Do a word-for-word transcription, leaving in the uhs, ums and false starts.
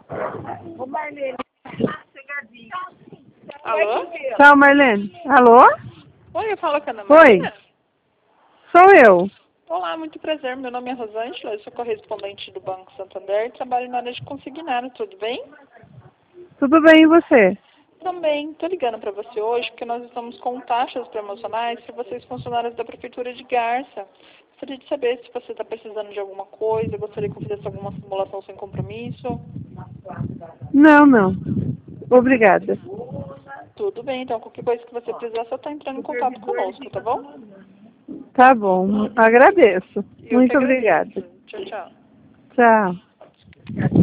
Ô, Marlene. Alô? Tchau, Marlene. Alô? Oi, eu falo com a Ana Oi. Marina. Sou eu. Olá, muito prazer. Meu nome é Rosângela, eu sou correspondente do Banco Santander e trabalho na área de consignado, tudo bem? Tudo bem, e você? Também. Estou ligando para você hoje porque nós estamos com taxas promocionais para vocês funcionários da Prefeitura de Garça. Gostaria de saber se você está precisando de alguma coisa, gostaria que eu fizesse alguma simulação sem compromisso. Não, não. Obrigada. Tudo bem, então qualquer coisa que você precisar, só está entrando em contato conosco, tá bom? Tá bom. Agradeço. Eu que Muito agradeço. obrigada. Tchau, tchau. Tchau.